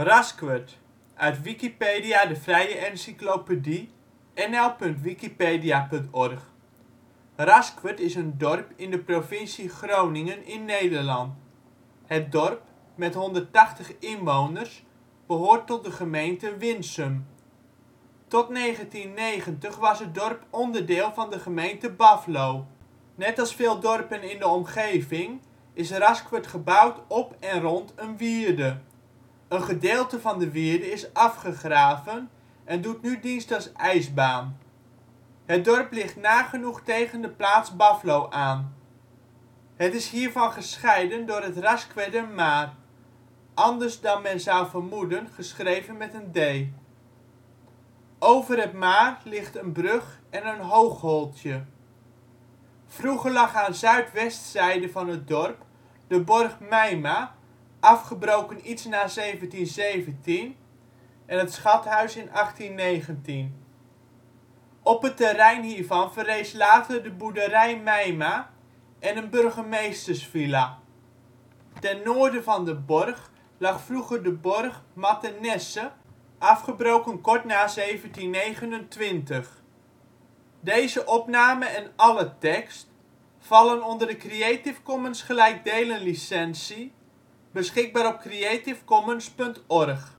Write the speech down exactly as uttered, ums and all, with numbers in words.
Rasquert, uit Wikipedia, de vrije encyclopedie. N L punt wikipedia punt org. Rasquert is een dorp in de provincie Groningen in Nederland. Het dorp, met honderdtachtig inwoners, behoort tot de gemeente Winsum. Tot negentien negentig was het dorp onderdeel van de gemeente Baflo. Net als veel dorpen in de omgeving is Rasquert gebouwd op en rond een wierde. Een gedeelte van de wierde is afgegraven en doet nu dienst als ijsbaan. Het dorp ligt nagenoeg tegen de plaats Baflo aan. Het is hiervan gescheiden door het Rasquerdermaar, anders dan men zou vermoeden geschreven met een d. Over het maar ligt een brug en een hoogholtje. Vroeger lag aan zuidwestzijde van het dorp de borg Mijma, afgebroken iets na zeventien zeventien, en het schathuis in achttien negentien. Op het terrein hiervan verrees later de boerderij Mijma en een burgemeestersvilla. Ten noorden van de borg lag vroeger de borg Mathenesse, afgebroken kort na zeventien negenentwintig. Deze opname en alle tekst vallen onder de Creative Commons gelijkdelen licentie, beschikbaar op creativecommons punt org